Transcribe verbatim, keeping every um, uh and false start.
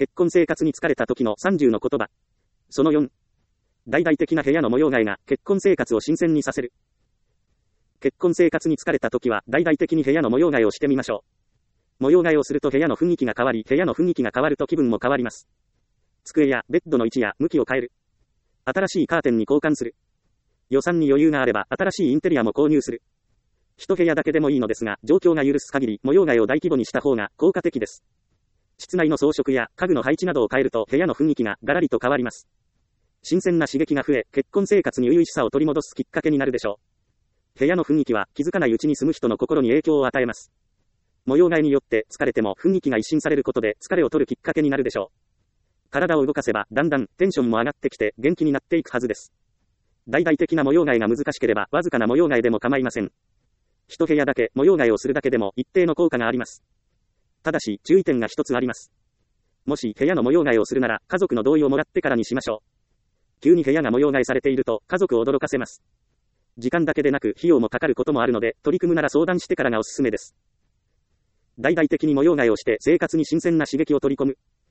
結婚生活に疲れた時のさんじゅうの言葉。そのよん。大々的な部屋の模様替えが結婚生活を新鮮にさせる。結婚生活に疲れた時は大々的に部屋の模様替えをしてみましょう。模様替えをすると部屋の雰囲気が変わり、部屋の雰囲気が変わると気分も変わります。机やベッドの位置や向きを変える。新しいカーテンに交換する。予算に余裕があれば新しいインテリアも購入する。一部屋だけでもいいのですが、状況が許す限り模様替えを大規模にした方が効果的です。室内の装飾や家具の配置などを変えると部屋の雰囲気がガラリと変わります。新鮮な刺激が増え、結婚生活に初々しさを取り戻すきっかけになるでしょう。部屋の雰囲気は気づかないうちに住む人の心に影響を与えます。模様替えによって疲れても雰囲気が一新されることで疲れを取るきっかけになるでしょう。体を動かせばだんだんテンションも上がってきて元気になっていくはずです。大々的な模様替えが難しければわずかな模様替えでも構いません。一部屋だけ模様替えをするだけでも一定の効果があります。ただし注意点が一つあります。もし部屋の模様替えをするなら家族の同意をもらってからにしましょう。急に部屋が模様替えされていると家族を驚かせます。時間だけでなく費用もかかることもあるので取り組むなら相談してからがおすすめです。大々的に模様替えをして生活に新鮮な刺激を取り込む。